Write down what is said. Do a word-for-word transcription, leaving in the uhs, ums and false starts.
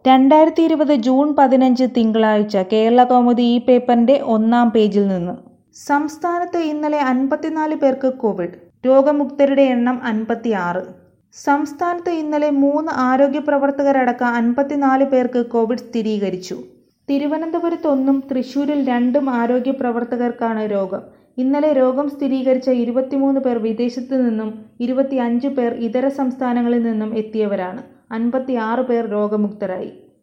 രണ്ടായിരത്തി ഇരുപത് ജൂൺ പതിനഞ്ച് തിങ്കളാഴ്ച കേരളകൗമുദി ഈ പേപ്പറിന്റെ ഒന്നാം പേജിൽ നിന്ന്. സംസ്ഥാനത്ത് ഇന്നലെ അൻപത്തിനാല് പേർക്ക് കോവിഡ്. രോഗമുക്തരുടെ എണ്ണം അൻപത്തിയാറ്. സംസ്ഥാനത്ത് ഇന്നലെ മൂന്ന് ആരോഗ്യ പ്രവർത്തകരടക്കം അൻപത്തിനാല് പേർക്ക് കോവിഡ് സ്ഥിരീകരിച്ചു. തിരുവനന്തപുരത്ത് ഒന്നും തൃശൂരിൽ രണ്ടും ആരോഗ്യ പ്രവർത്തകർക്കാണ് രോഗം. ഇന്നലെ രോഗം സ്ഥിരീകരിച്ച ഇരുപത്തിമൂന്ന് പേർ വിദേശത്തു നിന്നും ഇരുപത്തിയഞ്ച് പേർ ഇതര സംസ്ഥാനങ്ങളിൽ നിന്നും എത്തിയവരാണ്. അൻപത്തിയാറ് പേർ രോഗമുക്തരായി.